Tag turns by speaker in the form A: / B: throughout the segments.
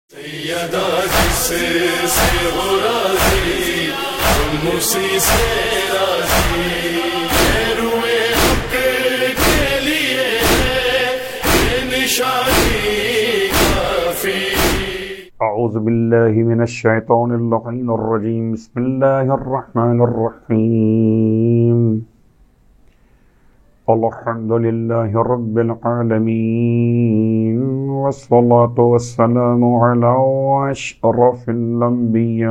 A: سیدہ جس سے ہو راضی تم اسی سے راضی یہ روئے حق کے لیے ہے یہ نشانی کافی۔
B: اعوذ باللہ من الشیطان اللعین الرجیم بسم اللہ الرحمن الرحیم الحمد للہ رب العالمین والصلاة والسلام علی اشرف الانبیاء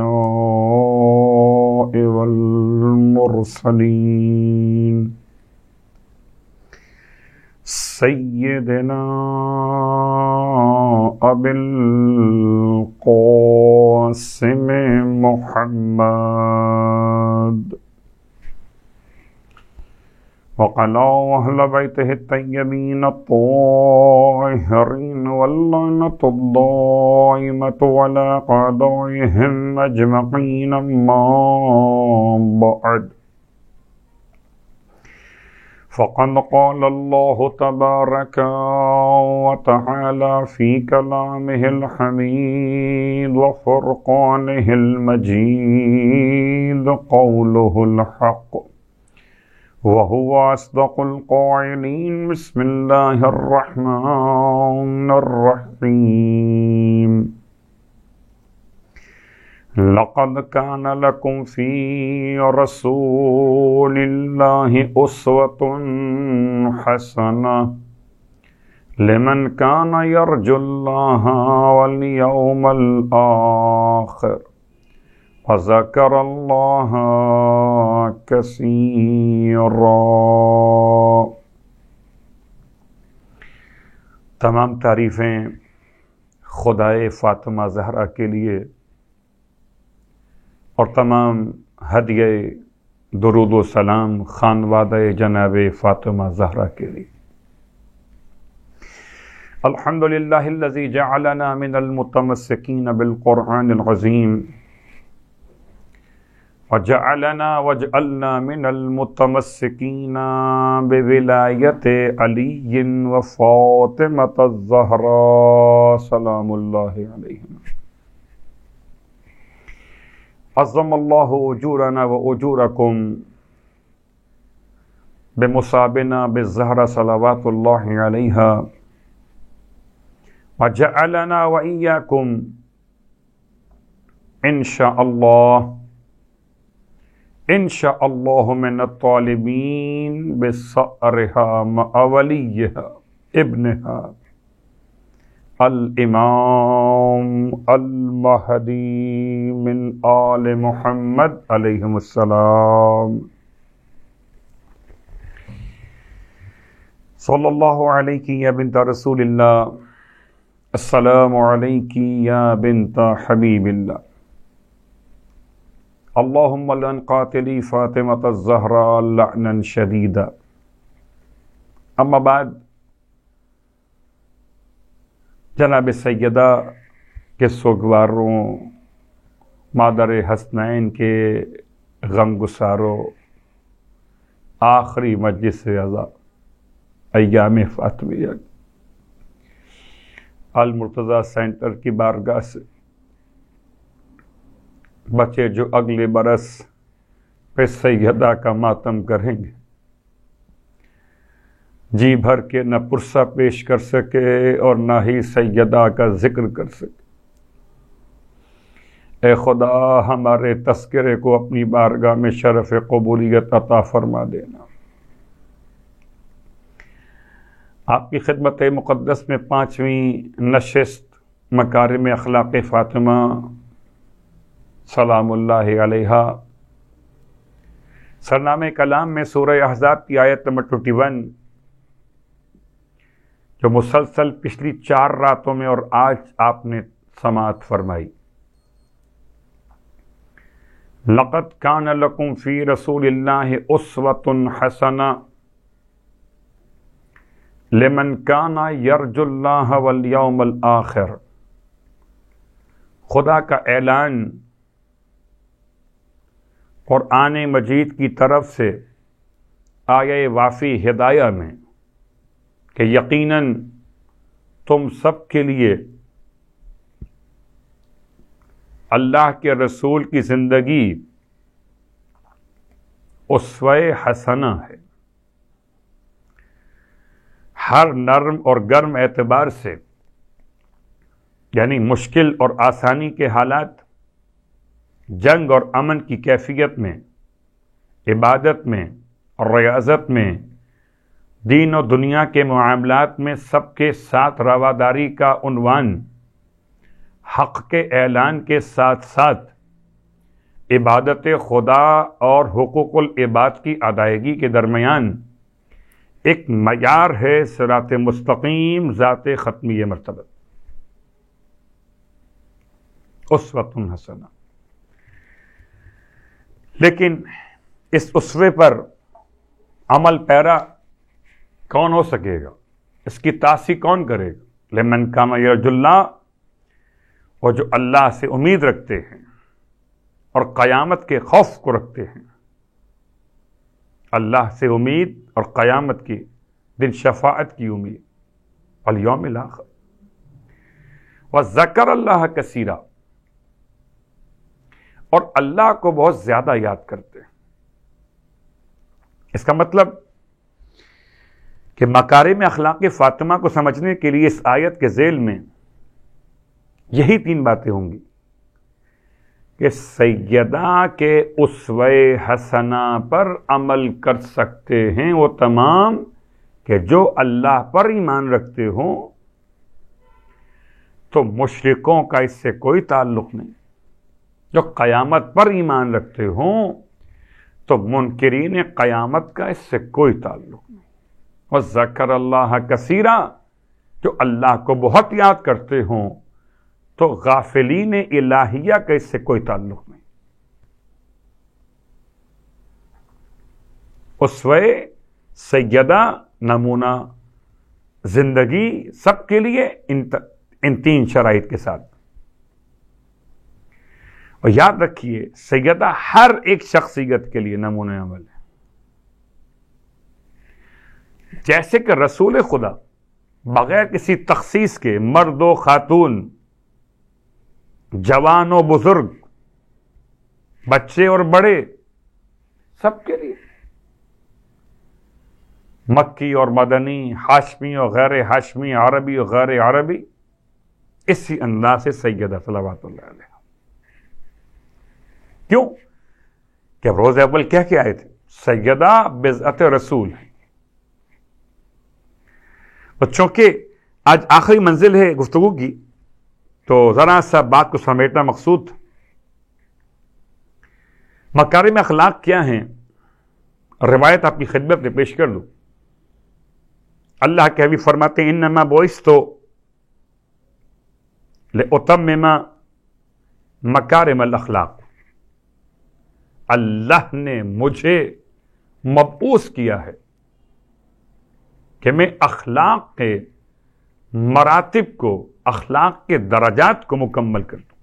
B: والمرسلین سیدنا ابی القاسم محمد وقال أهل بيته الطيبين الطاهرين واللعنة الدائمة على أعدائهم أجمعين ما بعد فقد قال الله تبارك وتعالى في كلامه الحميد وفرقانه المجيد قوله الحق وهو أصدق القائلين بسم الله الرحمن الرحيم لقد كان لكم في رسول الله أسوة حسنة لمن كان يرجو الله واليوم الآخر وذكر الله كثيرا۔ تمام تعریفیں خدائے فاطمہ زہرا کے لیے اور تمام ہدیہ درود و سلام خانوادہ جناب فاطمہ زہرا کے لیے۔ الحمدللہ الذی جعلنا من المتمسکین بالقرآن العظیم وجعلنا من المتمسکین بولایت علی وفاطمۃ الزہراء سلام اللہ علیہم۔ عظم اللہ اجورنا و اجورکم بمصابنا بالزہرا صلوات اللہ علیہا وجعلنا و ایاکم انشاء اللہ من الطالبین بثأرها مع ولیها ابنها الامام المہدی من آل محمد علیہم السلام۔ صلی اللہ علیہ یا بنت رسول اللہ، السلام علیکی یا بنت حبیب اللہ، اللہم لعن قاتلی فاطمۃ الزہراء لعنا شدیدا۔ اما بعد، جناب سیدہ کے سوگواروں، مادر حسنین کے غم گساروں، آخری مجلس عزا ایام فاطمیہ المرتضیٰ سینٹر کی بارگاہ سے بچے جو اگلے برس پہ سیدہ کا ماتم کریں گے، جی بھر کے نہ پرسہ پیش کر سکے اور نہ ہی سیدہ کا ذکر کر سکے، اے خدا ہمارے تذکرے کو اپنی بارگاہ میں شرف قبولیت عطا فرما دینا۔ آپ کی خدمت مقدس میں 5ویں نشست مکارم اخلاق فاطمہ سلام اللہ علیہا، سرنامہ کلام میں سورہ احزاب کی آیت نمبر 21 جو مسلسل پچھلی 4 راتوں میں اور آج آپ نے سماعت فرمائی۔ لقد کان لکم فی رسول اللہ اسوۃ حسنہ لمن کان یرجو اللہ والیوم الآخر۔ خدا کا اعلان قرآن مجید کی طرف سے آیہ وافی ہدایہ میں کہ یقیناً تم سب کے لیے اللہ کے رسول کی زندگی اسوہ حسنہ ہے. ہر نرم اور گرم اعتبار سے، یعنی مشکل اور آسانی کے حالات، جنگ اور امن کی کیفیت میں، عبادت میں اور ریاضت میں، دین و دنیا کے معاملات میں سب کے ساتھ رواداری کا عنوان حق کے اعلان کے ساتھ ساتھ عبادت خدا اور حقوق العباد کی ادائیگی کے درمیان ایک معیار ہے صراط مستقیم ذات ختمی مرتبہ، اسوۃ حسنہ. لیکن اس اسوے پر عمل پیرا کون ہو سکے گا؟ اس کی تاسیس کون کرے گا؟ لمن کان یرجو اللہ، اور جو اللہ سے امید رکھتے ہیں اور قیامت کے خوف کو رکھتے ہیں. اللہ سے امید اور قیامت کی دن شفاعت کی امید، والیوم الاخر، وذکر اللہ کثیرا، اور اللہ کو بہت زیادہ یاد کرتے ہیں. اس کا مطلب کہ مکارم اخلاق فاطمہ کو سمجھنے کے لیے اس آیت کے ذیل میں یہی 3 باتیں ہوں گی کہ سیدہ کے اسوہ حسنہ پر عمل کر سکتے ہیں وہ تمام کہ جو اللہ پر ایمان رکھتے ہوں، تو مشرکوں کا اس سے کوئی تعلق نہیں. جو قیامت پر ایمان رکھتے ہوں تو منکرین قیامت کا اس سے کوئی تعلق نہیں. وذکر اللہ کثیرا، جو اللہ کو بہت یاد کرتے ہوں تو غافلین الہیہ کا اس سے کوئی تعلق نہیں. اسوہ سیدہ نمونہ زندگی سب کے لیے ان 3 شرائط کے ساتھ. اور یاد رکھیے سیدہ ہر ایک شخصیت کے لیے نمونہ عمل ہے. جیسے کہ رسول خدا بغیر کسی تخصیص کے مرد و خاتون، جوان و بزرگ، بچے اور بڑے، سب کے لیے، مکی اور مدنی، ہاشمی اور غیر ہاشمی، عربی اور غیر عربی، اسی انداز سے سیدہ صلوات اللہ علیہ. کیوں کہ روز اول کہہ کے آئے تھے سیدہ بضعت رسول. بچوں کے آج آخری منزل ہے گفتگو کی، تو ذرا سا بات کو سمیٹنا مقصود. مکارم اخلاق کیا ہیں؟ روایت آپ کی خدمت میں پیش کر دوں. اللہ کے حبیب فرماتے ہیں انما بعثت لأتمم مکارم الاخلاق. اللہ نے مجھے مبعوث کیا ہے کہ میں اخلاق کے مراتب کو، اخلاق کے درجات کو مکمل کر دوں.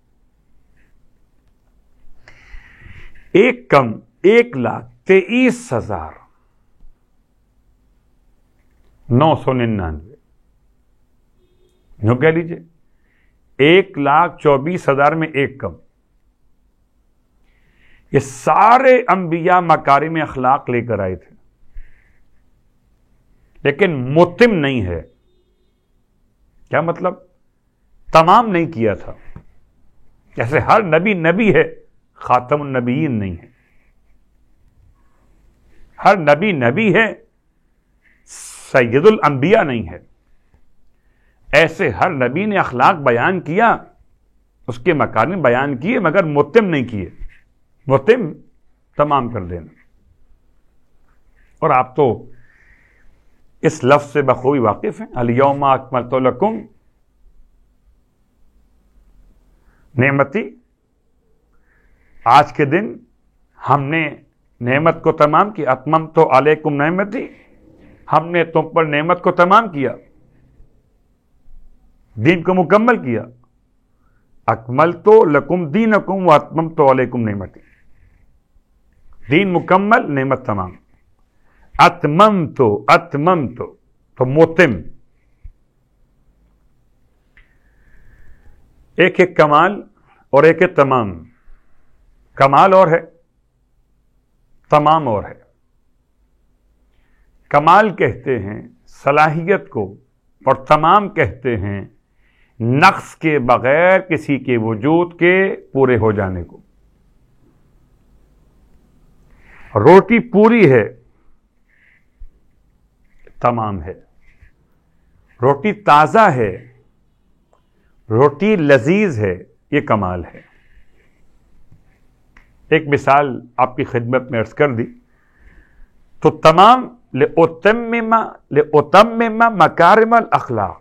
B: 1,23,999 یوں کہہ لیجئے 1,24,000 میں ایک کم. یہ سارے انبیاء مکارم اخلاق لے کر آئے تھے، لیکن متم نہیں ہے. کیا مطلب؟ تمام نہیں کیا تھا. جیسے ہر نبی نبی ہے، خاتم النبیین نہیں ہے. ہر نبی نبی ہے، سید الانبیاء نہیں ہے. ایسے ہر نبی نے اخلاق بیان کیا، اس کے مکارم بیان کیے، مگر متم نہیں کیے. متم تمام کر دینا. اور آپ تو اس لفظ سے بخوبی واقف ہیں. الیوم اکملت لکم نعمتی، آج کے دن ہم نے نعمت کو تمام کیا. اتممت علیکم نعمتی، ہم نے تم پر نعمت کو تمام کیا، دین کو مکمل کیا. اکملت لکم دینکم واتممت علیکم نعمتی، دین مکمل، نعمت تمام. اتممت تو متم. ایک ایک کمال اور ایک ہے تمام. کمال اور ہے، تمام اور ہے. کمال کہتے ہیں صلاحیت کو، اور تمام کہتے ہیں نقص کے بغیر کسی کے وجود کے پورے ہو جانے کو. روٹی پوری ہے، تمام ہے. روٹی تازہ ہے، روٹی لذیذ ہے، یہ کمال ہے. ایک مثال آپ کی خدمت میں عرض کر دی تو تمام لِأُتَمِّمَ مَكَارِمَ الْأَخْلَاقِ،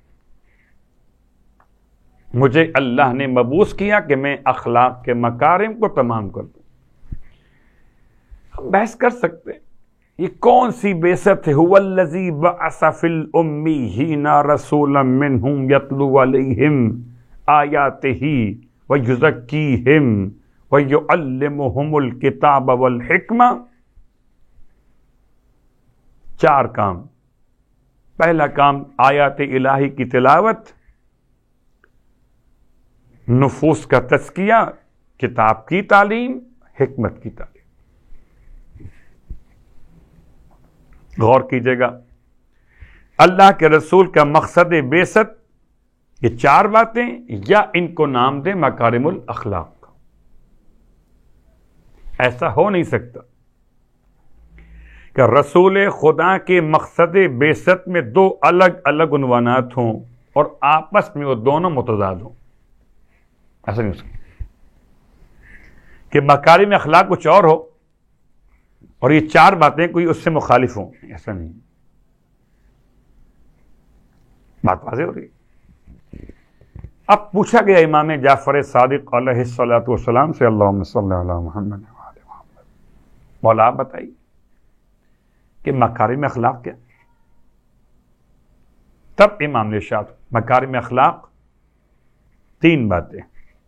B: مجھے اللہ نے مبعوث کیا کہ میں اخلاق کے مکارم کو تمام کر دوں. ہم بحث کر سکتے ہیں یہ کون سی بعثت ہے. هُوَ الَّذِي بَعَثَ فِي الْأُمِّيِّينَ رَسُولًا مِّنْهُمْ يَتْلُو عَلَيْهِمْ آيَاتِهِ وَيُزَكِّيهِمْ وَيُعَلِّمُهُمُ الْكِتَابَ وَالْحِكْمَةَ. 4 کام. پہلا کام آیات الہی کی تلاوت، نفوس کا تزکیہ، کتاب کی تعلیم، حکمت کی تعلیم. غور کیجئے گا، اللہ کے رسول کا مقصد بعثت یہ 4 باتیں، یا ان کو نام دیں مکارم الاخلاق. ایسا ہو نہیں سکتا کہ رسول خدا کے مقصد بعثت میں 2 الگ الگ عنوانات ہوں اور آپس میں وہ دونوں متضاد ہوں. ایسا نہیں ہو سکتا کہ مکارم اخلاق کچھ اور ہو اور یہ 4 باتیں کوئی اس سے مخالف ہوں. ایسا نہیں. بات واضح ہو رہی ہے. اب پوچھا گیا امام جعفر صادق علیہ الصلوۃ والسلام سے، اللہم صلی علی محمد وعلی محمد، مولا آپ بتائیے کہ مکارم اخلاق کیا؟ تب امام نے ارشاد، مکارم اخلاق 3 باتیں.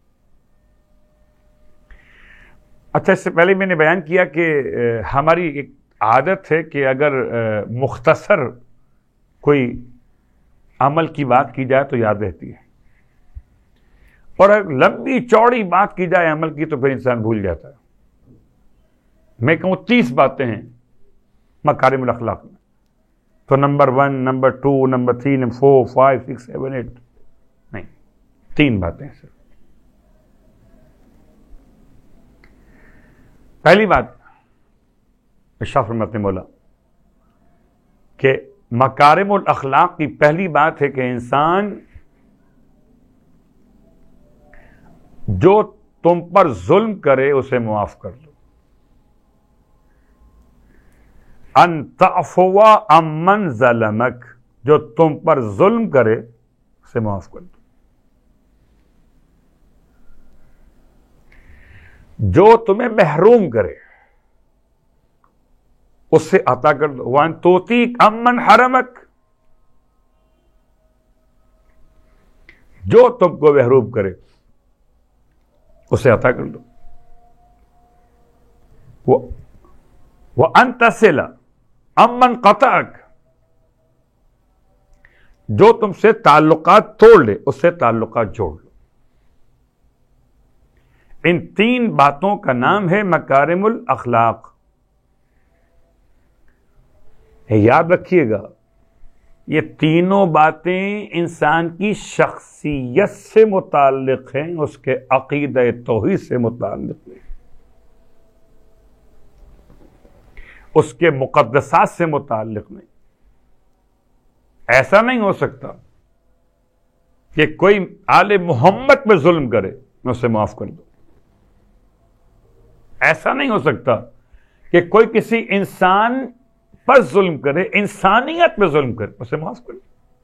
B: اچھا، اس سے پہلے میں نے بیان کیا کہ ہماری ایک عادت ہے کہ اگر مختصر کوئی عمل کی بات کی جائے تو یاد رہتی ہے، اور اگر لمبی چوڑی بات کی جائے عمل کی تو پھر انسان بھول جاتا ہے. میں کہوں 30 باتیں ہیں مکارم الاخلاق میں، تو نمبر 1، نمبر 2، نمبر 3، نمبر 4، 5، 6، 7، 8 نہیں، 3 باتیں ہیں صرف. پہلی بات ارشاد فرماتے ہیں مولا کہ مکارم الاخلاق کی پہلی بات ہے کہ انسان جو تم پر ظلم کرے اسے معاف کر دو. ان تعفو عمن ظلمک، جو تم پر ظلم کرے اسے معاف کر دو. جو تمہیں محروم کرے اس سے عطا کر دو. وان توتیک عمن حرمک، جو تم کو محروم کرے اسے عطا کر دو. وان تصل عمن قطعک، جو تم سے تعلقات توڑ لے اس سے تعلقات جوڑ لو. ان 3 باتوں کا نام ہے مکارم الاخلاق. یاد رکھیے گا، یہ تینوں باتیں انسان کی شخصیت سے متعلق ہیں، اس کے عقیدہ توحید سے متعلق ہیں، اس کے مقدسات سے متعلق نہیں. ایسا نہیں ہو سکتا کہ کوئی آل محمد پہ ظلم کرے میں اسے معاف کر دوں. ایسا نہیں ہو سکتا کہ کوئی کسی انسان پر ظلم کرے، انسانیت پہ ظلم کرے اسے معاف کر دوں.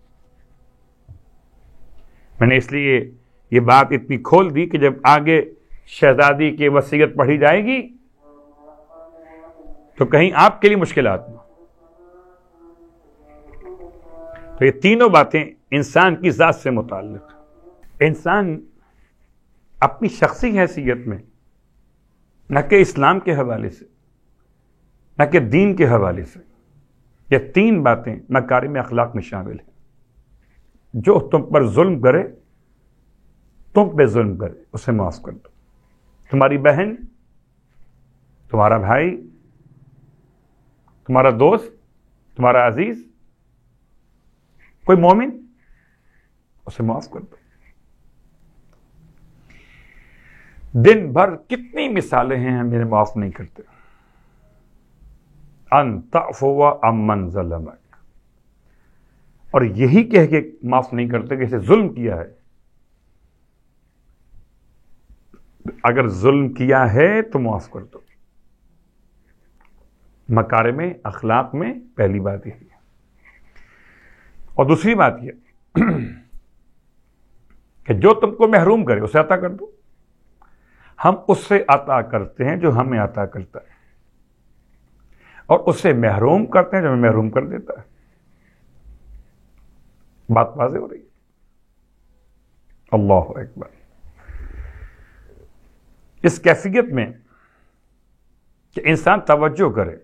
B: میں نے اس لیے یہ بات اتنی کھول دی کہ جب آگے شہزادی کی وصیت پڑھی جائے گی تو کہیں آپ کے لیے مشکلات نہ. تو یہ تینوں باتیں انسان کی ذات سے متعلق. انسان اپنی شخصی حیثیت میں نہ کہ اسلام کے حوالے سے نہ کہ دین کے حوالے سے یہ 3 باتیں مکارم اخلاق میں شامل ہیں. جو تم پر ظلم کرے تم پہ ظلم کرے اسے معاف کر دو. تمہاری بہن، تمہارا بھائی، تمہارا دوست، تمہارا عزیز، کوئی مومن، اسے معاف کر دو. دن بھر کتنی مثالیں ہیں ہم انہیں معاف نہیں کرتے. ان تعفو عمن ظلمک، اور یہی کہہ کے معاف نہیں کرتے کہ اسے ظلم کیا ہے. اگر ظلم کیا ہے تو معاف کر دو. مکارم اخلاق میں پہلی بات یہی ہے. اور دوسری بات یہ کہ جو تم کو محروم کرے اسے عطا کر دو. ہم اس سے عطا کرتے ہیں جو ہمیں عطا کرتا ہے، اور اس سے محروم کرتے ہیں جو ہمیں محروم کر دیتا ہے. بات واضح ہو رہی ہے. اللہ اکبر. اس کیفیت میں کہ انسان توجہ کرے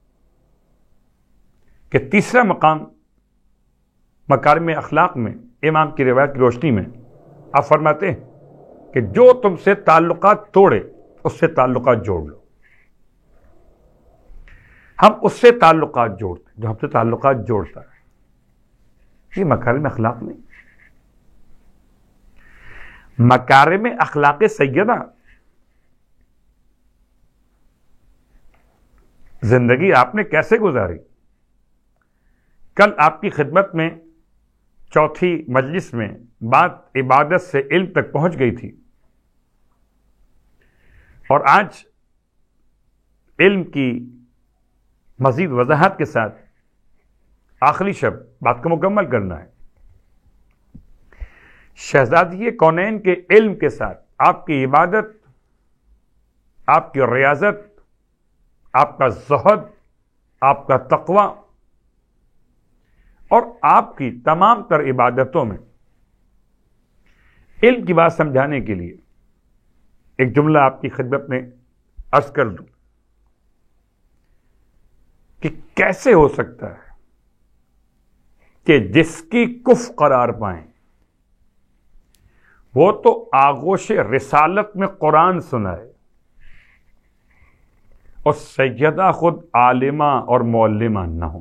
B: کہ تیسرا مقام مکارم اخلاق میں امام کی روایت کی روشنی میں آپ فرماتے ہیں کہ جو تم سے تعلقات توڑے اس سے تعلقات جوڑ لو. ہم اس سے تعلقات جوڑتے ہیں جو ہم سے تعلقات جوڑتا ہے. یہ مکارم اخلاق نہیں. مکارم اخلاق سیدہ. زندگی آپ نے کیسے گزاری؟ کل آپ کی خدمت میں چوتھی مجلس میں بات عبادت سے علم تک پہنچ گئی تھی، اور آج علم کی مزید وضاحت کے ساتھ آخری شب بات کو مکمل کرنا ہے. شہزادی کونین کے علم کے ساتھ آپ کی عبادت، آپ کی ریاضت، آپ کا زہد، آپ کا تقوی اور آپ کی تمام تر عبادتوں میں علم کی بات سمجھانے کے لیے ایک جملہ آپ کی خدمت میں عرض کر دوں کہ کیسے ہو سکتا ہے کہ جس کی کف قرار پائیں وہ تو آغوش رسالت میں قرآن سنائے اور سیدہ خود عالمہ اور معلمہ نہ ہو.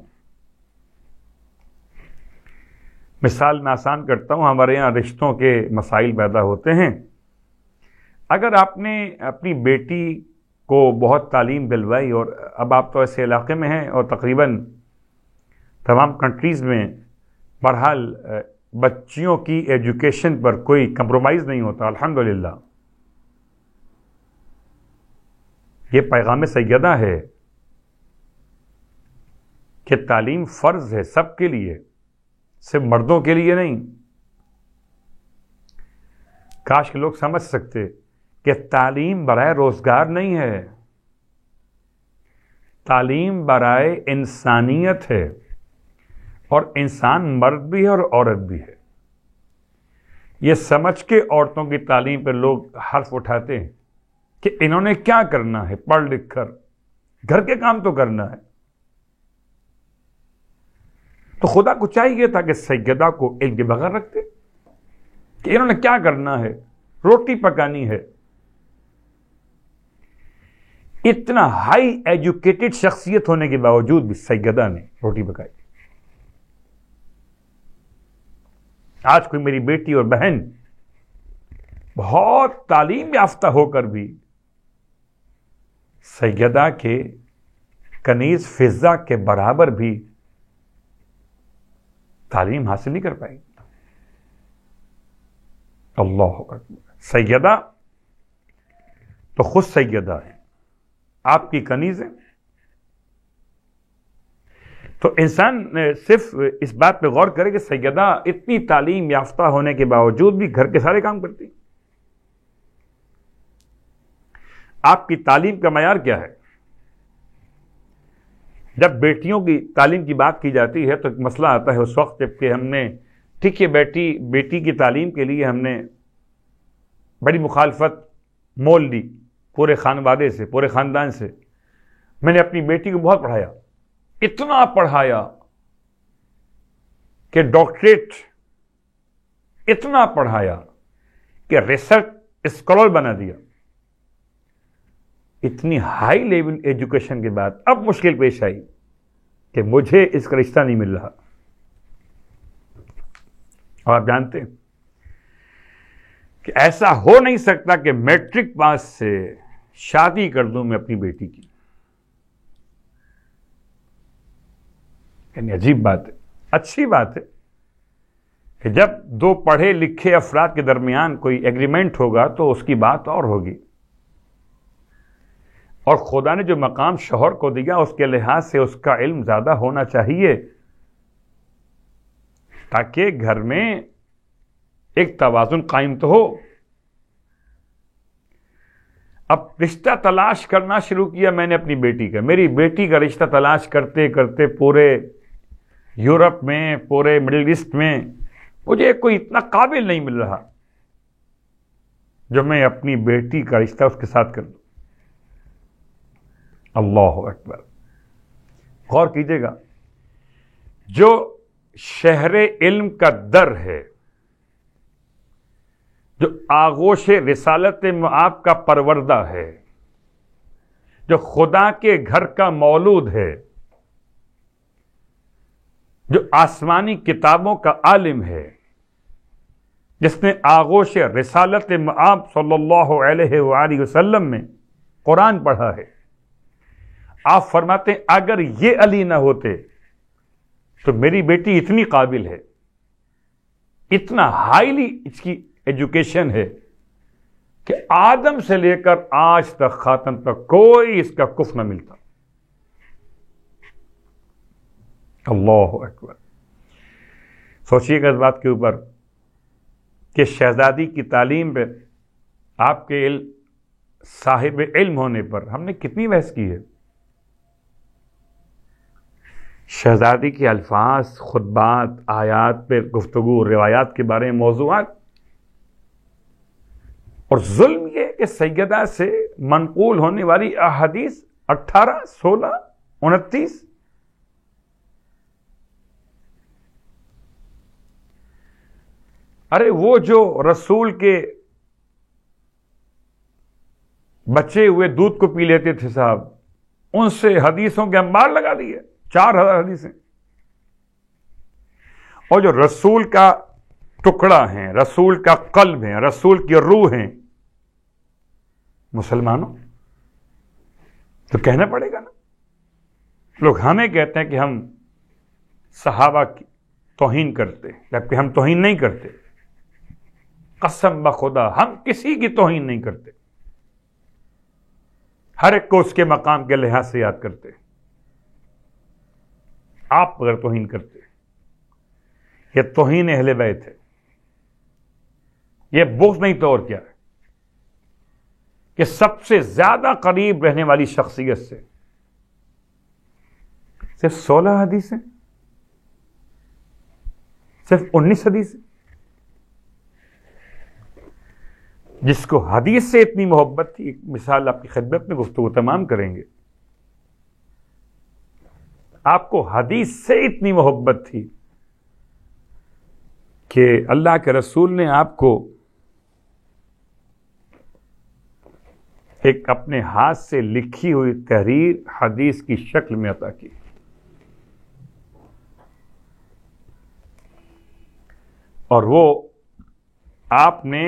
B: مثال میں آسان کرتا ہوں. ہمارے یہاں رشتوں کے مسائل پیدا ہوتے ہیں. اگر آپ نے اپنی بیٹی کو بہت تعلیم دلوائی، اور اب آپ تو ایسے علاقے میں ہیں اور تقریباً تمام کنٹریز میں بہرحال بچیوں کی ایجوکیشن پر کوئی کمپرومائز نہیں ہوتا الحمدللہ. یہ پیغام سیدہ ہے کہ تعلیم فرض ہے سب کے لیے، صرف مردوں کے لیے نہیں. کاش کے لوگ سمجھ سکتے کہ تعلیم برائے روزگار نہیں ہے، تعلیم برائے انسانیت ہے، اور انسان مرد بھی ہے اور عورت بھی ہے. یہ سمجھ کے عورتوں کی تعلیم پہ لوگ حرف اٹھاتے ہیں کہ انہوں نے کیا کرنا ہے، پڑھ لکھ کر گھر کے کام تو کرنا ہے. تو خدا کو چاہیے تھا کہ سیدہ کو علم کے بغیر رکھتے کہ انہوں نے کیا کرنا ہے، روٹی پکانی ہے. اتنا ہائی ایجوکیٹڈ شخصیت ہونے کے باوجود بھی سیدہ نے روٹی پکائی. آج کوئی میری بیٹی اور بہن بہت تعلیم یافتہ ہو کر بھی سیدہ کے کنیز فضہ کے برابر بھی تعلیم حاصل نہیں کر پائی. اللہ اکبر. سیدہ تو خود سیدہ ہے، آپ کی کنیز ہے. تو انسان صرف اس بات پہ غور کرے کہ سیدہ اتنی تعلیم یافتہ ہونے کے باوجود بھی گھر کے سارے کام کرتی. آپ کی تعلیم کا معیار کیا ہے؟ جب بیٹیوں کی تعلیم کی بات کی جاتی ہے تو ایک مسئلہ آتا ہے اس وقت جب کہ ہم نے ٹھیک ہے بیٹی کی تعلیم کے لیے ہم نے بڑی مخالفت مول لی پورے خانوادے سے، پورے خاندان سے. میں نے اپنی بیٹی کو بہت پڑھایا، اتنا پڑھایا کہ ڈاکٹریٹ، اتنا پڑھایا کہ ریسرچ اسکالر بنا دیا. اتنی ہائی لیول ایجوکیشن کے بعد اب مشکل پیش آئی کہ مجھے اس کا رشتہ نہیں مل رہا. اور آپ جانتے ہیں کہ ایسا ہو نہیں سکتا کہ میٹرک پاس سے شادی کر دوں میں اپنی بیٹی کی. یعنی عجیب بات ہے. اچھی بات ہے کہ جب دو پڑھے لکھے افراد کے درمیان کوئی ایگریمنٹ ہوگا تو اس کی بات اور ہوگی. اور خدا نے جو مقام شوہر کو دیا اس کے لحاظ سے اس کا علم زیادہ ہونا چاہیے تاکہ گھر میں ایک توازن قائم تو ہو. اب رشتہ تلاش کرنا شروع کیا میں نے اپنی بیٹی کا. میری بیٹی کا رشتہ تلاش کرتے کرتے پورے یورپ میں، پورے مڈل ایسٹ میں مجھے کوئی اتنا قابل نہیں مل رہا جو میں اپنی بیٹی کا رشتہ اس کے ساتھ کر دوں. اللہ اکبر. غور کیجئے گا، جو شہر علم کا در ہے، جو آغوش رسالت معاب کا پروردہ ہے، جو خدا کے گھر کا مولود ہے، جو آسمانی کتابوں کا عالم ہے، جس نے آغوش رسالت معاب صلی اللہ علیہ وآلہ وسلم میں قرآن پڑھا ہے، آپ فرماتے ہیں اگر یہ علی نہ ہوتے تو میری بیٹی اتنی قابل ہے، اتنا ہائیلی اس کی ایجوکیشن ہے کہ آدم سے لے کر آج تک خاتم تک کوئی اس کا کف نہ ملتا. اللہ اکبر. سوچئے گا اس بات کے اوپر کہ شہزادی کی تعلیم پہ آپ کے صاحب علم ہونے پر ہم نے کتنی بحث کی ہے. شہزادی کے الفاظ، خطبات، آیات پہ گفتگو، روایات کے بارے میں موضوعات. اور ظلم یہ کہ سیدہ سے منقول ہونے والی احادیث 18، 16، 29. ارے وہ جو رسول کے بچے ہوئے دودھ کو پی لیتے تھے صاحب، ان سے حدیثوں کے انبار لگا دیے، 4000 حدیثیں. اور جو رسول کا ٹکڑا ہیں، رسول کا قلب ہیں، رسول کی روح ہیں، مسلمانوں تو کہنا پڑے گا نا. لوگ ہمیں کہتے ہیں کہ ہم صحابہ کی توہین کرتے، جبکہ ہم توہین نہیں کرتے. قسم بخدا ہم کسی کی توہین نہیں کرتے، ہر ایک کو اس کے مقام کے لحاظ سے یاد کرتے. آپ اگر توہین کرتے، یہ توہین اہل بیت ہے، یہ بغض نہیں تو اور کیا ہے کہ سب سے زیادہ قریب رہنے والی شخصیت سے صرف 16 حدیثیں، صرف 19 حدیثیں. جس کو حدیث سے اتنی محبت تھی، ایک مثال آپ کی خدمت میں گفتگو تمام کریں گے. آپ کو حدیث سے اتنی محبت تھی کہ اللہ کے رسول نے آپ کو ایک اپنے ہاتھ سے لکھی ہوئی تحریر حدیث کی شکل میں عطا کی. اور وہ آپ نے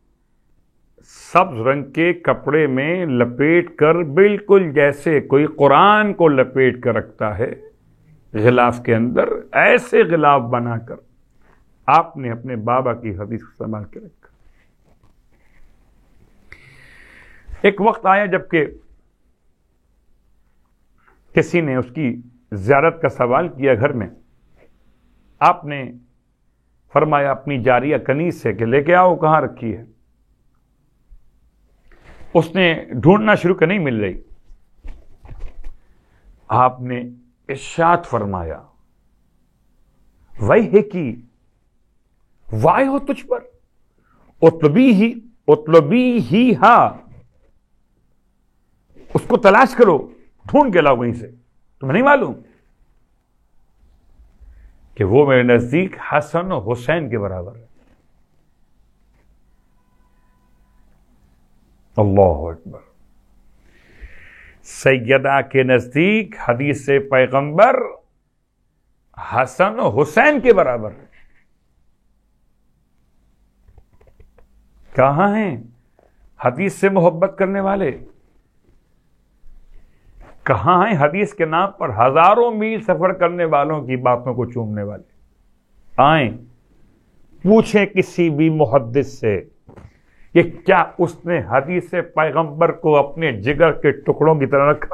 B: سبز رنگ کے کپڑے میں لپیٹ کر، بالکل جیسے کوئی قرآن کو لپیٹ کر رکھتا ہے غلاف کے اندر، ایسے غلاف بنا کر آپ نے اپنے بابا کی حدیث کو سنبھال کے رکھا. ایک وقت آیا جبکہ کسی نے اس کی زیارت کا سوال کیا گھر میں. آپ نے فرمایا اپنی جاریہ کنیز سے کہ لے کے آؤ، کہاں رکھی ہے. اس نے ڈھونڈنا شروع کر، نہیں مل رہی. آپ نے ارشاد فرمایا وہی ہے کہ وائے ہو تجھ پر، اطلبی ہی ہاں، اس کو تلاش کرو، ڈھونڈ کے لاؤ وہیں سے. تمہیں نہیں معلوم کہ وہ میرے نزدیک حسن و حسین کے برابر ہے. اللہ اکبر. سیدہ کے نزدیک حدیث پیغمبر حسن و حسین کے برابر ہے. کہاں ہیں حدیث سے محبت کرنے والے؟ کہاں ہیں حدیث کے نام پر ہزاروں میل سفر کرنے والوں کی باتوں کو چومنے والے؟ آئیں پوچھیں کسی بھی محدث سے کہ کیا اس نے حدیث پیغمبر کو اپنے جگر کے ٹکڑوں کی طرح رکھا؟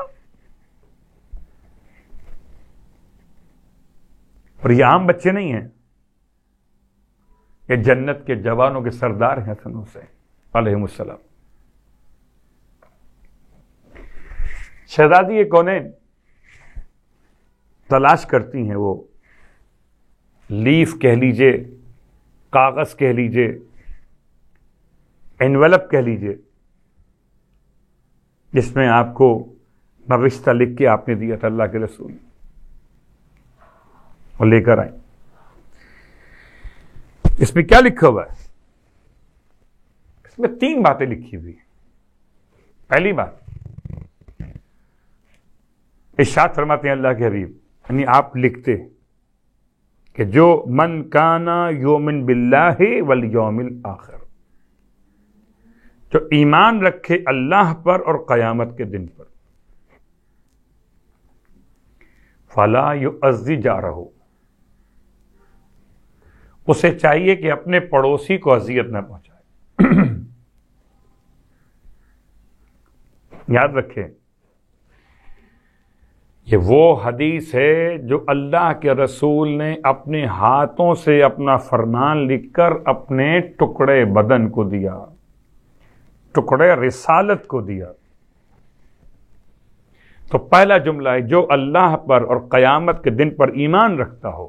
B: اور یہ عام بچے نہیں ہیں، یہ جنت کے جوانوں کے سردار ہیں حسن حسین علیہ السلام. شہزادی کونین تلاش کرتی ہیں، وہ لیف کہہ لیجئے، کاغذ کہہ لیجئے، انویلپ کہہ لیجئے، جس میں آپ کو رشتہ لکھ کے آپ نے دیا تھا اللہ کے رسول، اور لے کر آئیں. اس میں کیا لکھا ہوا ہے؟ اس میں 3 باتیں لکھی ہوئی. پہلی بات، ارشاد فرماتے ہیں اللہ کے حبیب، یعنی آپ لکھتے کہ جو من کانا یؤمن باللہ والیوم الآخر، جو ایمان رکھے اللہ پر اور قیامت کے دن پر، فلا یؤذی جارہ، اسے چاہیے کہ اپنے پڑوسی کو اذیت نہ پہنچائے. یاد رکھیں، یہ وہ حدیث ہے جو اللہ کے رسول نے اپنے ہاتھوں سے اپنا فرمان لکھ کر اپنے ٹکڑے بدن کو دیا، ٹکڑے رسالت کو دیا. تو پہلا جملہ ہے جو اللہ پر اور قیامت کے دن پر ایمان رکھتا ہو،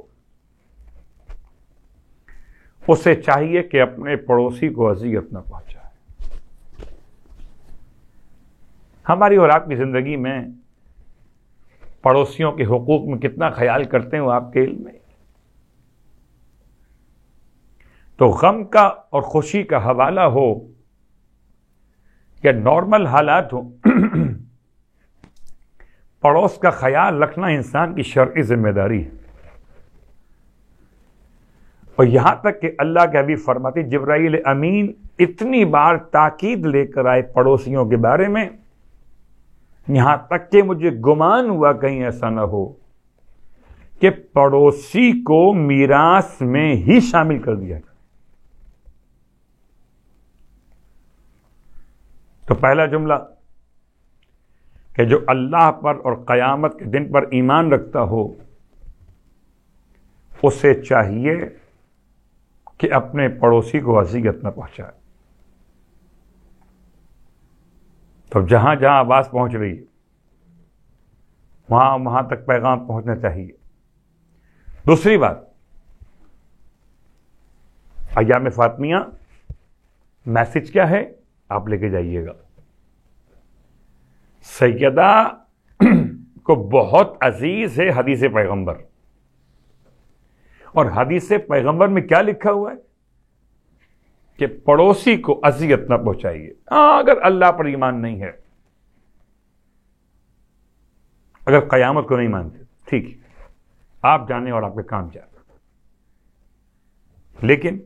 B: اسے چاہیے کہ اپنے پڑوسی کو اذیت نہ پہنچائے. ہماری اور آپ کی زندگی میں پڑوسیوں کے حقوق میں کتنا خیال کرتے ہیں وہ آپ کے علم میں. تو غم کا اور خوشی کا حوالہ ہو یا نارمل حالات ہو، پڑوس کا خیال رکھنا انسان کی شرعی ذمہ داری ہے. اور یہاں تک کہ اللہ کے حبیب فرماتے جبرائیل امین اتنی بار تاکید لے کر آئے پڑوسیوں کے بارے میں، یہاں تک کہ مجھے گمان ہوا کہیں ایسا نہ ہو کہ پڑوسی کو میراث میں ہی شامل کر دیا جائے. تو پہلا جملہ کہ جو اللہ پر اور قیامت کے دن پر ایمان رکھتا ہو، اسے چاہیے کہ اپنے پڑوسی کو اذیت نہ پہنچائے. تو جہاں جہاں آواز پہنچ رہی ہے وہاں تک پیغام پہنچنا چاہیے. دوسری بات، ایام فاطمیہ میسج کیا ہے آپ لے کے جائیے گا. سیدہ کو بہت عزیز ہے حدیث پیغمبر، اور حدیث پیغمبر میں کیا لکھا ہوا ہے کہ پڑوسی کو اذیت نہ پہنچائیے. اگر اللہ پر ایمان نہیں ہے، اگر قیامت کو نہیں مانتے، ٹھیک ہے، آپ جانے اور آپ کے کام جانے. لیکن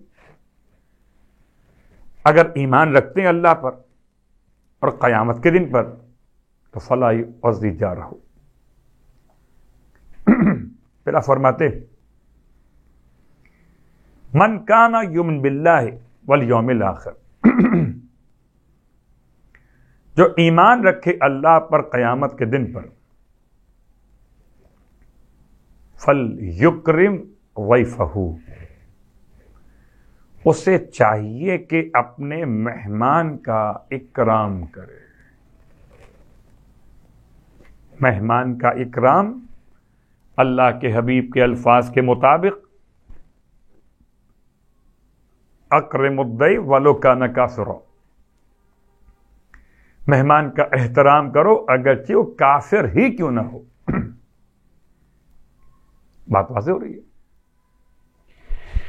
B: اگر ایمان رکھتے ہیں اللہ پر اور قیامت کے دن پر، تو فلا یؤذی جارہ. پھر آپ فرماتے من کانا یؤمن باللہ والیوم الآخر، جو ایمان رکھے اللہ پر قیامت کے دن پر، فلیکرم ضیفہ، اسے چاہیے کہ اپنے مہمان کا اکرام کرے. مہمان کا اکرام اللہ کے حبیب کے الفاظ کے مطابق اکرم الضیف ولو کان کافرا، مہمان کا احترام کرو اگرچہ وہ کافر ہی کیوں نہ ہو. بات واضح ہو رہی ہے.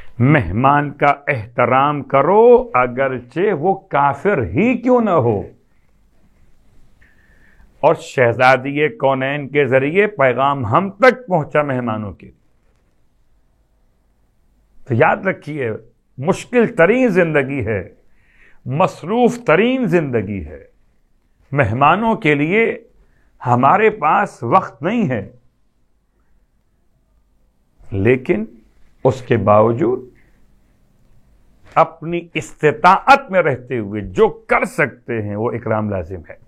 B: مہمان کا احترام کرو اگرچہ وہ کافر ہی کیوں نہ ہو. اور شہزادی کونین کے ذریعے پیغام ہم تک پہنچا مہمانوں کے. تو یاد رکھیے مشکل ترین زندگی ہے، مصروف ترین زندگی ہے. مہمانوں کے لیے ہمارے پاس وقت نہیں ہے، لیکن اس کے باوجود اپنی استطاعت میں رہتے ہوئے جو کر سکتے ہیں وہ اکرام لازم ہے.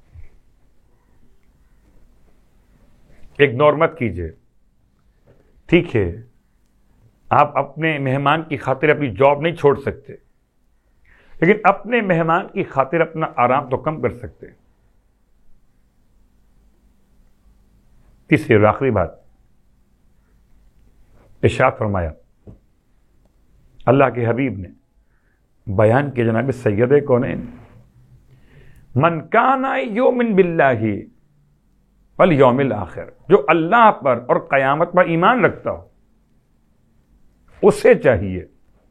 B: اگنور مت کیجئے. ٹھیک ہے آپ اپنے مہمان کی خاطر اپنی جاب نہیں چھوڑ سکتے، لیکن اپنے مہمان کی خاطر اپنا آرام تو کم کر سکتے. تیسری اور آخری بات، ارشاد فرمایا اللہ کے حبیب نے بیان کے جناب سید کونین، من کان یؤمن باللہ والیوم الآخر، جو اللہ پر اور قیامت پر ایمان رکھتا ہو اسے چاہیے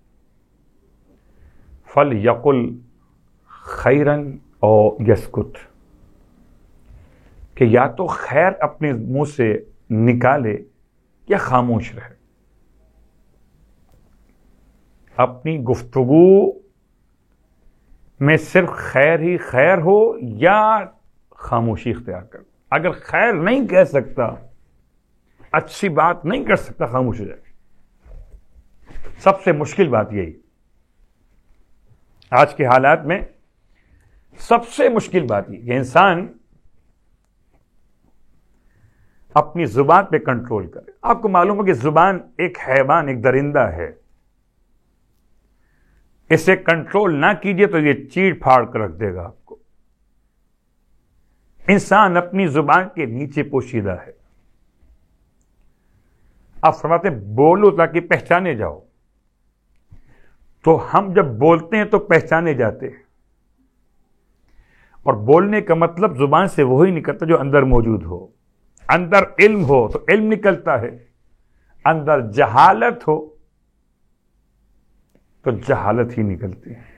B: فلیقل خیرا او یسکت، کہ یا تو خیر اپنے منہ سے نکالے یا خاموش رہے. اپنی گفتگو میں صرف خیر ہی خیر ہو یا خاموشی اختیار کر. اگر خیر نہیں کہہ سکتا، اچھی بات نہیں کر سکتا، خاموش ہو جائے. سب سے مشکل بات یہی آج کے حالات میں، سب سے مشکل بات یہ کہ انسان اپنی زبان پہ کنٹرول کرے. آپ کو معلوم ہو کہ زبان ایک حیوان، ایک درندہ ہے، اسے کنٹرول نہ کیجئے تو یہ چیڑ پھاڑ کر رکھ دے گا آپ کو. انسان اپنی زبان کے نیچے پوشیدہ ہے. آپ فرماتے ہیں بولو تاکہ پہچانے جاؤ، تو ہم جب بولتے ہیں تو پہچانے جاتے ہیں. اور بولنے کا مطلب زبان سے وہی نکلتا جو اندر موجود ہو. اندر علم ہو تو علم نکلتا ہے، اندر جہالت ہو تو جہالت ہی نکلتی ہے.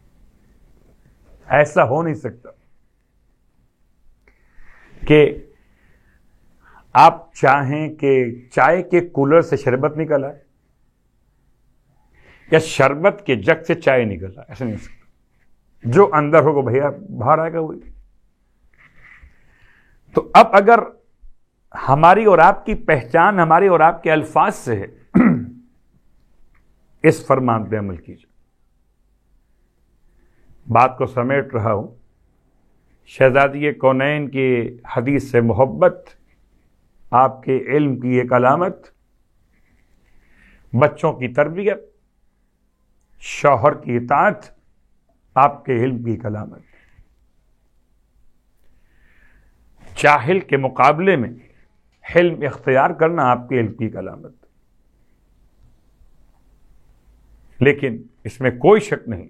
B: ایسا ہو نہیں سکتا کہ آپ چاہیں کہ چائے کے کولر سے شربت نکل آئے یا شربت کے جگ سے چائے نکل آئے. ایسا نہیں ہو سکتا. جو اندر ہوگا بھیا باہر آئے گا وہی. تو اب اگر ہماری اور آپ کی پہچان ہماری اور آپ کے الفاظ سے ہے، اس فرمان پہ عمل کیجیے. بات کو سمیٹ رہا ہوں. شہزادی کونین کی حدیث سے محبت آپ کے علم کی ایک علامت، بچوں کی تربیت، شوہر کی اطاعت آپ کے علم کی ایک علامت. جاہل کے مقابلے میں علم اختیار کرنا آپ کے علم کی ایک علامت. لیکن اس میں کوئی شک نہیں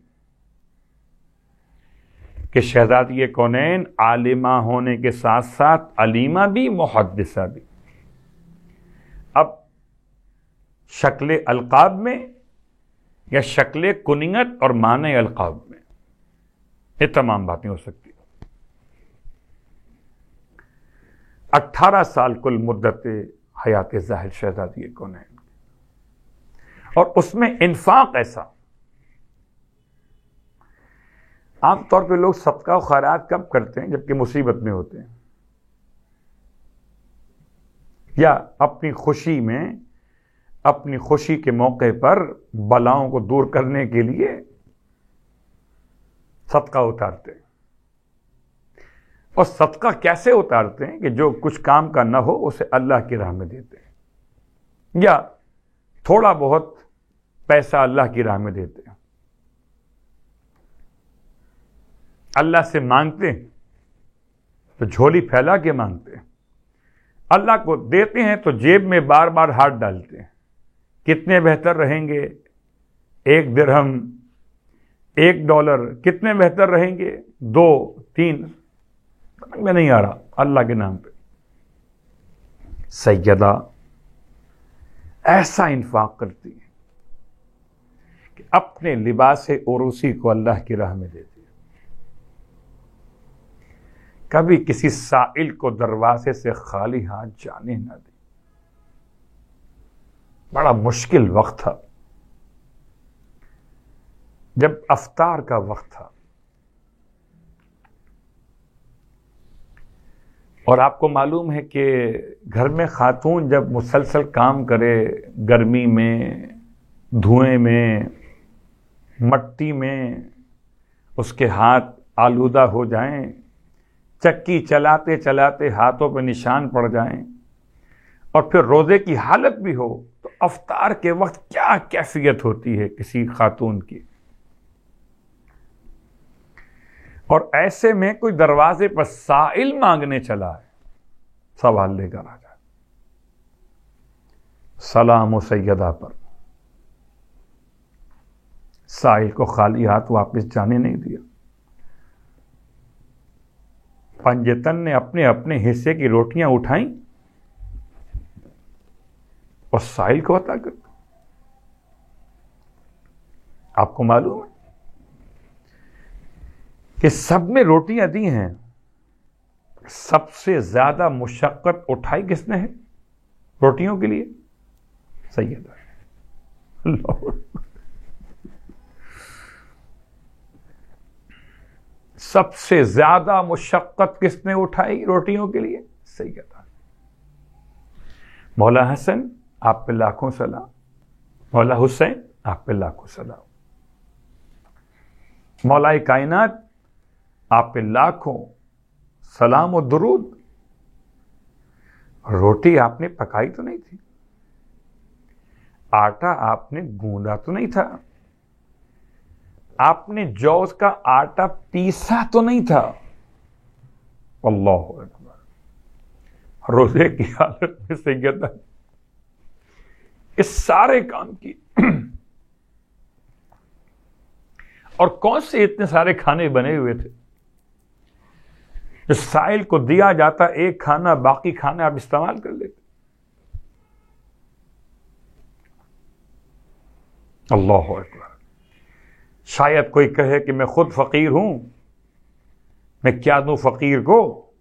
B: کہ شہزادی کونین عالمہ ہونے کے ساتھ ساتھ علیمہ بھی، محدثہ بھی. اب شکل القاب میں یا شکل کنیت اور معنی القاب میں یہ تمام باتیں ہو سکتی. 18 سال کل مدت حیات ظاہر شہزادی کونین، اور اس میں انفاق ایسا. عام طور پہ لوگ صدقہ و خیرات کب کرتے ہیں؟ جبکہ مصیبت میں ہوتے ہیں، یا اپنی خوشی میں، اپنی خوشی کے موقع پر بلاؤں کو دور کرنے کے لیے صدقہ اتارتے ہیں. اور صدقہ کیسے اتارتے ہیں کہ جو کچھ کام کا نہ ہو اسے اللہ کی راہ میں دیتے ہیں، یا تھوڑا بہت پیسہ اللہ کی راہ میں دیتے ہیں. اللہ سے مانگتے ہیں تو جھولی پھیلا کے مانگتے ہیں، اللہ کو دیتے ہیں تو جیب میں بار بار ہاتھ ڈالتے ہیں. کتنے بہتر رہیں گے 1 درہم، 1 ڈالر، کتنے بہتر رہیں گے 2 3، سمجھ میں نہیں آ رہا. اللہ کے نام پہ سیدہ ایسا انفاق کرتی ہے کہ اپنے لباس عروسی کو اللہ کی راہ میں دیتی ہے. کبھی کسی سائل کو دروازے سے خالی ہاتھ جانے نہ دیں. بڑا مشکل وقت تھا جب افطار کا وقت تھا، اور آپ کو معلوم ہے کہ گھر میں خاتون جب مسلسل کام کرے، گرمی میں، دھوئیں میں، مٹی میں، اس کے ہاتھ آلودہ ہو جائیں، چکی چلاتے چلاتے ہاتھوں پہ نشان پڑ جائیں، اور پھر روزے کی حالت بھی ہو، تو افطار کے وقت کیا کیفیت ہوتی ہے کسی خاتون کی. اور ایسے میں کوئی دروازے پر سائل مانگنے چلا ہے، سوال لے کر آ جائے. سلام و سیدہ پر سائل کو خالی ہاتھ واپس جانے نہیں دیا. پنجتن نے اپنے اپنے حصے کی روٹیاں اٹھائیں اور سائل کو عطا کر دی. آپ کو معلوم ہے کہ سب نے روٹیاں دی ہیں، سب سے زیادہ مشقت اٹھائی کس نے ہے روٹیوں کے لیے؟ سیدہ. اللہ، سب سے زیادہ مشقت کس نے اٹھائی روٹیوں کے لیے؟ سیدہ. مولا حسن آپ پہ لاکھوں سلام، مولا حسین آپ پہ لاکھوں سلام، مولا کائنات آپ پہ لاکھوں سلام و درود. روٹی آپ نے پکائی تو نہیں تھی، آٹا آپ نے گوندا تو نہیں تھا، آپ نے جوز کا آٹا پیسا تو نہیں تھا. اللہ اکبر. روزے کی حالت میں سیدہ اس سارے کام کی. اور کون سے اتنے سارے کھانے بنے ہوئے تھے؟ جو سائل کو دیا جاتا ایک کھانا، باقی کھانا آپ استعمال کر لیتے. اللہ اکبر. شاید کوئی کہے کہ میں خود فقیر ہوں، میں کیا دوں فقیر کو؟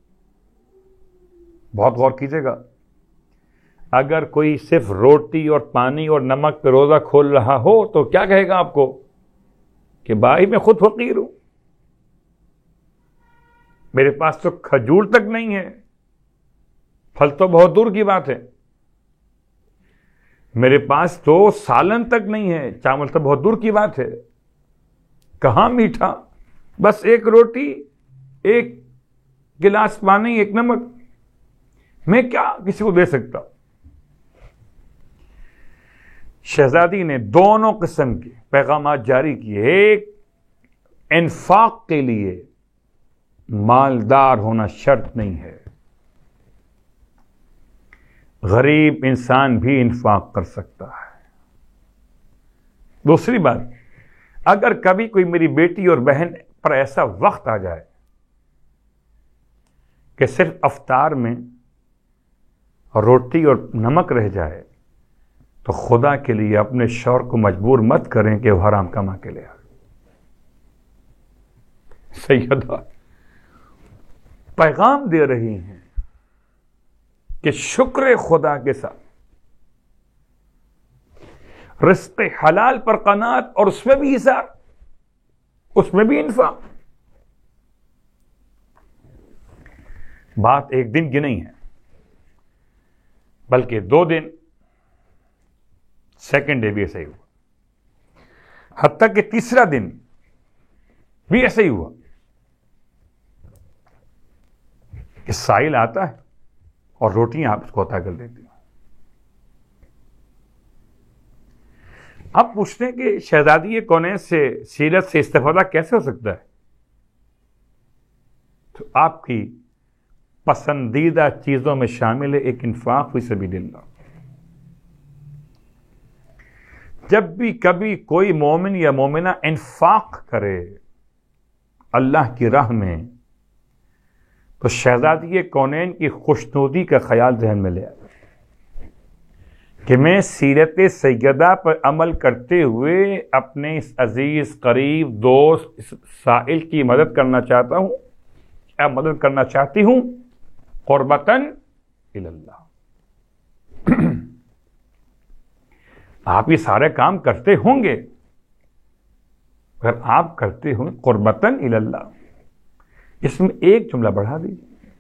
B: بہت غور کیجیے گا. اگر کوئی صرف روٹی اور پانی اور نمک پہ روزہ کھول رہا ہو تو کیا کہے گا آپ کو؟ کہ بھائی میں خود فقیر ہوں، میرے پاس تو کھجور تک نہیں ہے، پھل تو بہت دور کی بات ہے، میرے پاس تو سالن تک نہیں ہے، چاول تو بہت دور کی بات ہے، کہاں میٹھا، بس ایک روٹی، ایک گلاس پانی، ایک نمک، میں کیا کسی کو دے سکتا؟ شہزادی نے دونوں قسم کے پیغامات جاری کیے. ایک، انفاق کے لیے مالدار ہونا شرط نہیں ہے، غریب انسان بھی انفاق کر سکتا ہے. دوسری بات، اگر کبھی کوئی میری بیٹی اور بہن پر ایسا وقت آ جائے کہ صرف افطار میں روٹی اور نمک رہ جائے تو خدا کے لیے اپنے شوہر کو مجبور مت کریں کہ وہ حرام کما کے لے آئے. سیدہ پیغام دے رہی ہیں کہ شکر خدا کے ساتھ رزق حلال پر قناعت، اور اس میں بھی اظہار، اس میں بھی انفاق. بات ایک دن کی نہیں ہے، بلکہ 2 دن، سیکنڈ ڈے بھی ایسا ہی ہوا، حتیٰ کہ تیسرا دن بھی ایسا ہی ہوا کہ سائل آتا ہے اور روٹیاں آپ اس کو عطا کر دیتی ہیں. آپ پوچھتے ہیں کہ شہزادی کونین سے سیرت سے استفادہ کیسے ہو سکتا ہے؟ تو آپ کی پسندیدہ چیزوں میں شامل ہے ایک انفاق فی سبیل اللہ. جب بھی کبھی کوئی مومن یا مومنہ انفاق کرے اللہ کی راہ میں تو شہزادی کونین کی خوشنودی کا خیال ذہن میں لے آئے کہ میں سیرت سیدہ پر عمل کرتے ہوئے اپنے اس عزیز قریب دوست اس سائل کی مدد کرنا چاہتا ہوں مدد کرنا چاہتی ہوں قربتاً اللہ. آپ یہ سارے کام کرتے ہوں گے، اگر آپ کرتے ہوں قربتاً اللہ، اس میں ایک جملہ بڑھا دیجیے،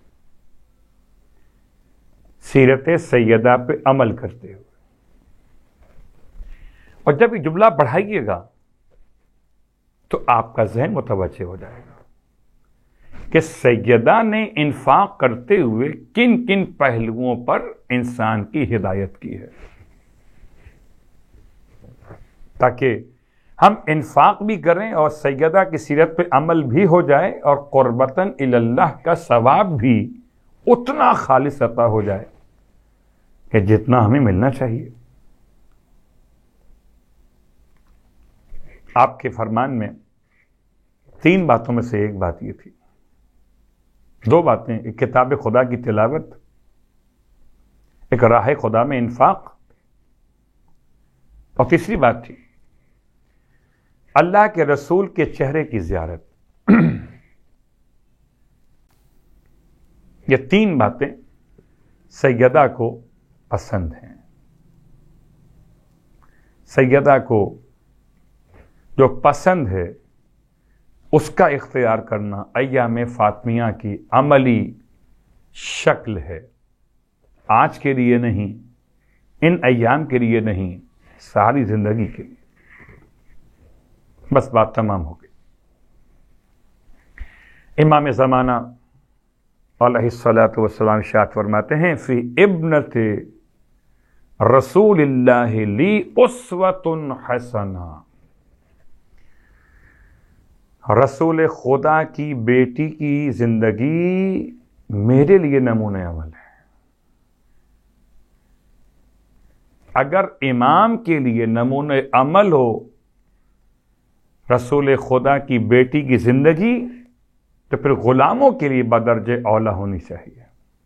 B: سیرت سیدہ پہ عمل کرتے ہوئے. اور جب یہ جملہ بڑھائیے گا تو آپ کا ذہن متوجہ ہو جائے گا کہ سیدہ نے انفاق کرتے ہوئے کن کن پہلوؤں پر انسان کی ہدایت کی ہے، تاکہ ہم انفاق بھی کریں اور سیدہ کی سیرت پہ عمل بھی ہو جائے اور قربتاً اللہ کا ثواب بھی اتنا خالص عطا ہو جائے کہ جتنا ہمیں ملنا چاہیے. آپ کے فرمان میں 3 باتوں میں سے ایک بات یہ تھی، 2 باتیں، ایک کتاب خدا کی تلاوت، ایک راہ خدا میں انفاق، اور تیسری بات تھی اللہ کے رسول کے چہرے کی زیارت. یہ 3 باتیں سیدہ کو پسند ہیں. سیدہ کو جو پسند ہے اس کا اختیار کرنا ایام فاطمیہ کی عملی شکل ہے، آج کے لیے نہیں، ان ایام کے لیے نہیں، ساری زندگی کے لیے. بس بات تمام ہو گئی. امام زمانہ علیہ الصلاۃ والسلام ارشاد فرماتے ہیں فی ابنت رسول اللہ لی اسوۃ حسنہ، رسول خدا کی بیٹی کی زندگی میرے لیے نمونہ عمل ہے. اگر امام کے لیے نمونہ عمل ہو رسول خدا کی بیٹی کی زندگی، تو پھر غلاموں کے لیے بدرجہ اولا ہونی چاہیے.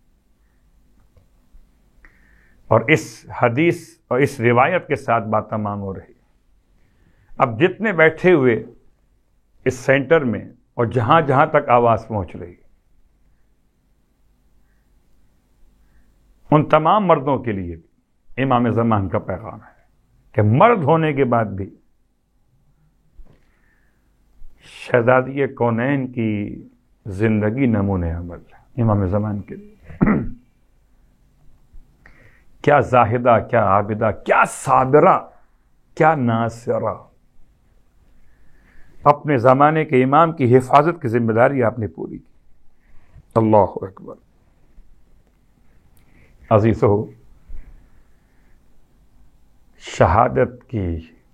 B: اور اس حدیث اور اس روایت کے ساتھ بات تمام ہو رہی. اب جتنے بیٹھے ہوئے اس سینٹر میں اور جہاں جہاں تک آواز پہنچ رہی، ان تمام مردوں کے لیے بھی امام زمان کا پیغام ہے کہ مرد ہونے کے بعد بھی شہزادی کونین کی زندگی نمونہ عمل ہے امام زمان کے لیے. کیا زاہدہ، کیا عابدہ، کیا صابرہ، کیا ناصرہ. اپنے زمانے کے امام کی حفاظت کی ذمہ داری آپ نے پوری کی. اللہ اکبر. عزیزو، شہادت کی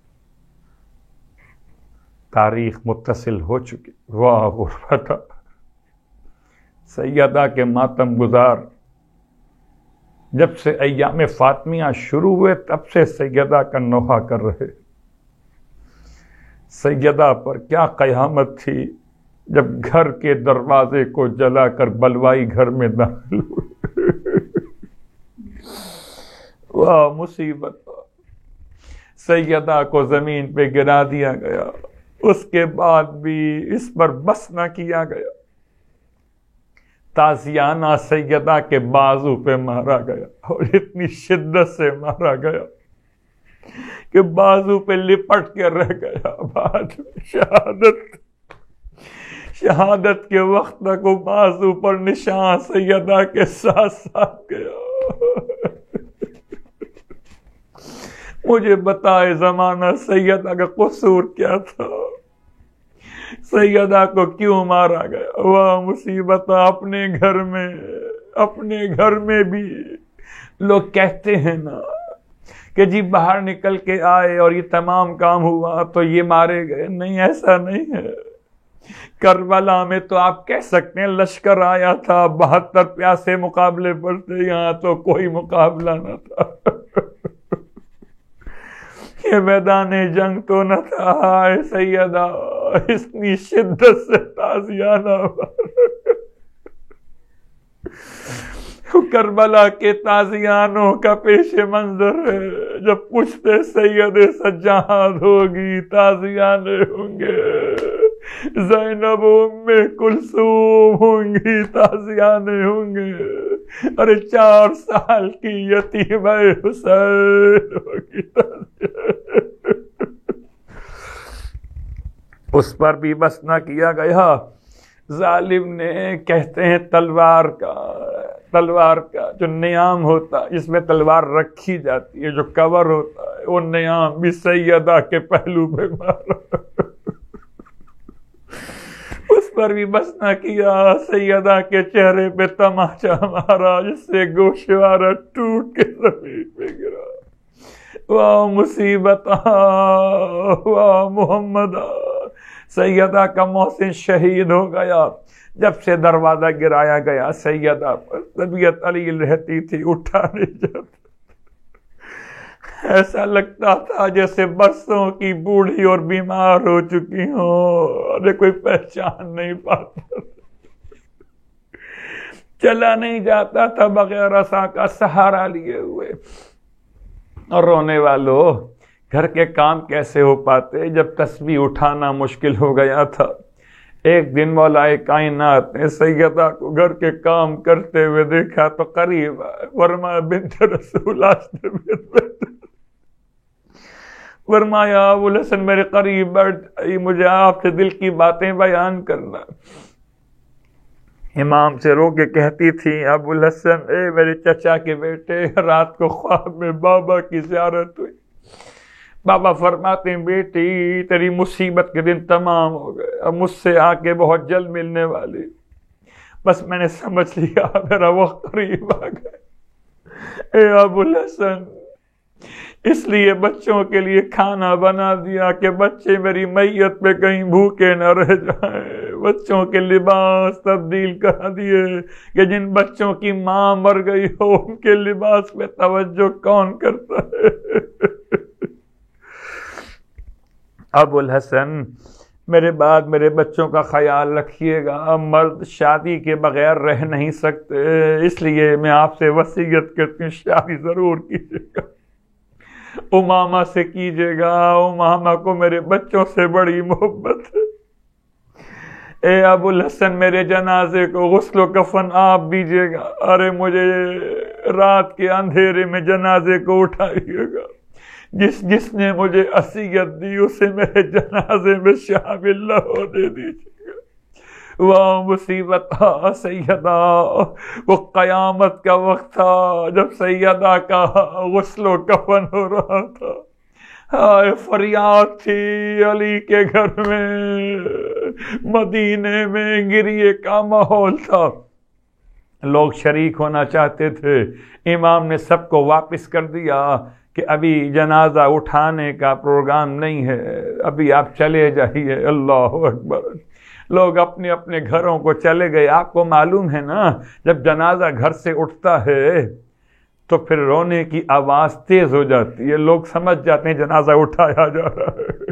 B: تاریخ متصل ہو چکی. واہ غربت، سیدہ کے ماتم گزار جب سے ایام فاطمیہ شروع ہوئے تب سے سیدہ کا نوحہ کر رہے. سیدہ پر کیا قیامت تھی جب گھر کے دروازے کو جلا کر بلوائی گھر میں داخل ہوئے. واہ مصیبت. سیدہ کو زمین پہ گرا دیا گیا، اس کے بعد بھی اس پر بس نہ کیا گیا. تازیانہ سیدہ کے بازو پہ مارا گیا اور اتنی شدت سے مارا گیا کہ بازو پہ لپٹ کے رہ گیا. بعد میں شہادت کے وقت تک وہ بازو پر نشان سیدہ کے ساتھ ساتھ گیا. مجھے بتائے زمانہ سیدہ کا قصور کیا تھا؟ سیدہ کو کیوں مارا گیا؟ واہ مصیبت. اپنے گھر میں بھی لوگ کہتے ہیں نا کہ جی باہر نکل کے آئے اور یہ تمام کام ہوا تو یہ مارے گئے. نہیں، ایسا نہیں ہے. کربلا میں تو آپ کہہ سکتے ہیں لشکر آیا تھا، 72 پیاسے مقابلے پر تھے، یہاں تو کوئی مقابلہ نہ تھا. یہ میدان جنگ تو نہ تھا. ہائے سیدہ، اتنی شدت سے تازیانہ کربلا کے تازیانوں کا پیش منظر ہے. جب پوچھتے سید سجاد ہوگی، تازیانے ہوں گے، زینب ام کلثوم ہوں گی، تازیانے ہوں گے، ارے 4 سال کی یتیم حسین ہوگی۔ اس پر بھی بس نہ کیا گیا، ظالم نے کہتے ہیں تلوار کا جو نیام ہوتا ہے، جس میں تلوار رکھی جاتی ہے، جو کور ہوتا ہے، وہ نیام بھی سیدہ کے پہلو پہ مارا۔ اس پر بھی بس نہ کیا، سیدہ کے چہرے پہ تماچا مارا، جس سے گوشوارہ ٹوٹ کے زمین پہ گرا۔ واہ مصیبت، واہ محمد، سیدہ کا محسن شہید ہو گیا۔ جب سے دروازہ گرایا گیا سیدہ پر، طبیعت علیل رہتی تھی، اٹھا نہیں جاتا، ایسا لگتا تھا جیسے برسوں کی بوڑھی اور بیمار ہو چکی ہوں، ارے کوئی پہچان نہیں پاتا، چلا نہیں جاتا تھا بغیر عصا کا سہارا لیے ہوئے۔ اور رونے والوں، گھر کے کام کیسے ہو پاتے جب تسبیح اٹھانا مشکل ہو گیا تھا۔ ایک دن مولا کائنات نے سیدہ کو گھر کے کام کرتے ہوئے دیکھا تو قریب فرمایا بنت رسول آستے فرمایا ابو الحسن میرے قریب بیٹھ، مجھے آپ سے دل کی باتیں بیان کرنا۔ امام سے رو کے کہتی تھی ابو الحسن اے میرے چچا کے بیٹے، رات کو خواب میں بابا کی زیارت ہوئی۔ بابا فرماتے ہیں بیٹی تیری مصیبت کے دن تمام ہو گئے، اب مجھ سے آ کے بہت جلد ملنے والی، بس میں نے سمجھ لیا میرا وقت قریب آ گیا۔ اے ابو الحسن، اس لیے بچوں کے لیے کھانا بنا دیا کہ بچے میری میت پہ کہیں بھوکے نہ رہ جائیں، بچوں کے لباس تبدیل کرا دیے کہ جن بچوں کی ماں مر گئی ہو ان کے لباس پہ توجہ کون کرتا ہے۔ ابو الحسن میرے بعد میرے بچوں کا خیال رکھیے گا، مرد شادی کے بغیر رہ نہیں سکتے، اس لیے میں آپ سے وصیت کرتی ہوں شادی ضرور کیجیے گا، امامہ سے کیجیے گا، امامہ کو میرے بچوں سے بڑی محبت ہے۔ اے ابو الحسن میرے جنازے کو غسل و کفن آپ دیجیے گا، ارے مجھے رات کے اندھیرے میں جنازے کو اٹھائیے گا، جس نے مجھے عصیت دی اسے میرے جنازے میں شامل نہ ہونے دیجیے گا۔ واہ مصیبت سیدہ، وہ قیامت کا وقت تھا جب سیدہ کا غسل و کفن ہو رہا تھا، ہائے فریاد تھی علی کے گھر میں، مدینے میں گریے کا ماحول تھا، لوگ شریک ہونا چاہتے تھے، امام نے سب کو واپس کر دیا کہ ابھی جنازہ اٹھانے کا پروگرام نہیں ہے، ابھی آپ چلے جائیے۔ اللہ اکبر، لوگ اپنے اپنے گھروں کو چلے گئے۔ آپ کو معلوم ہے نا جب جنازہ گھر سے اٹھتا ہے تو پھر رونے کی آواز تیز ہو جاتی ہے، لوگ سمجھ جاتے ہیں جنازہ اٹھایا جا رہا ہے۔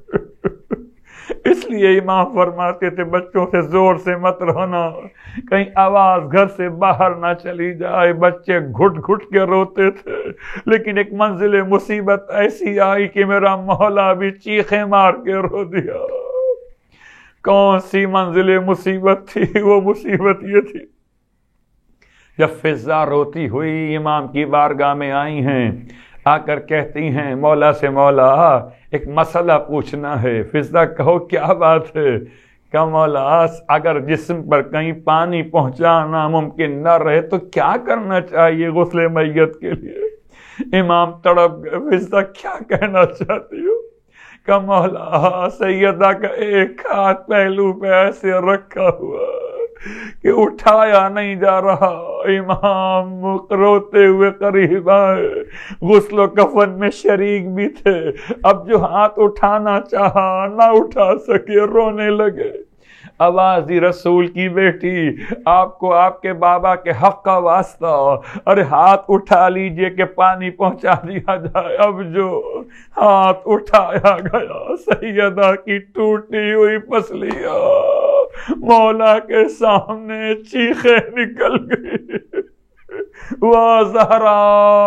B: اس لیے امام فرماتے تھے بچوں سے زور سے مت رونا، کہیں آواز گھر سے باہر نہ چلی جائے۔ بچے گھٹ گھٹ کے روتے تھے، لیکن ایک منزل مصیبت ایسی آئی کہ میرا مولا بھی چیخیں مار کے رو دیا۔ کون سی منزل مصیبت تھی؟ وہ مصیبت یہ تھی جب فضا روتی ہوئی امام کی بارگاہ میں آئی ہیں، آ کر کہتی ہیں مولا سے مولا ایک مسئلہ پوچھنا ہے۔ فضا کہو کیا بات ہے؟ کہ مولا اگر جسم پر کہیں پانی پہنچانا ممکن نہ رہے تو کیا کرنا چاہیے غسل میت کے لیے؟ امام تڑپ گئے، فضا کیا کہنا چاہتی ہو؟ کہ مولا سیدہ کا ایک ہاتھ پہلو پہ ایسے رکھا ہوا کہ اٹھایا نہیں جا رہا۔ امام روتے ہوئے قریب آئے، غسل و کفن میں شریک بھی تھے، اب جو ہاتھ اٹھانا چاہا نہ اٹھا سکے، رونے لگے۔ آواز دی رسول کی بیٹی، آپ کو آپ کے بابا کے حق کا واسطہ، ارے ہاتھ اٹھا لیجئے کہ پانی پہنچا دیا جائے۔ اب جو ہاتھ اٹھایا گیا، سیدہ کی ٹوٹی ہوئی پسلیاں مولا کے سامنے چیخیں نکل گئی۔ واہ زہرا،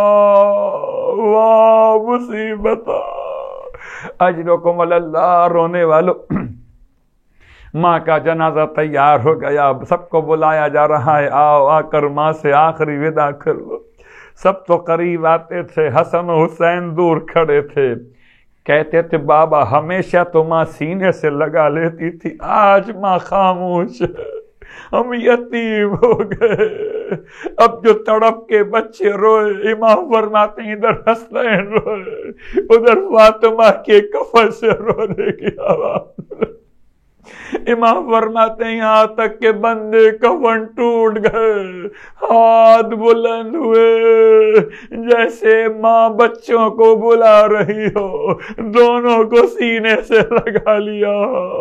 B: واہ مصیبت، اجرکم اللہ۔ رونے والوں، ماں کا جنازہ تیار ہو گیا، سب کو بلایا جا رہا ہے، آؤ آ کر ماں سے آخری ودا کر لو۔ سب تو قریب آتے تھے، حسن و حسین دور کھڑے تھے، کہتے تھے بابا ہمیشہ تو ماں سینے سے لگا لیتی تھی، آج ماں خاموش ہے، ہم یتیم ہو گئے۔ اب جو تڑپ کے بچے روئے، امام فرماتے ہیں ادھر حسنین روئے، ادھر فاطمہ کے کفن سے رونے کی آواز۔ امام فرماتے ہیں یہاں تک کہ بندے کفن ٹوٹ گئے، ہاتھ بلند ہوئے، جیسے ماں بچوں کو بلا رہی ہو، دونوں کو سینے سے لگا لیا۔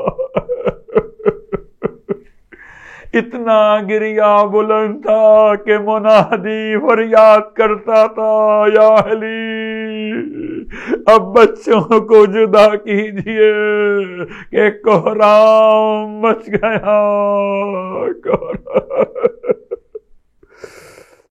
B: اتنا گریا بلند تھا کہ منادی فریاد کرتا تھا یا علی اب بچوں کو جدا کیجئے کہ کوہرام مچ گیا، کوہرام۔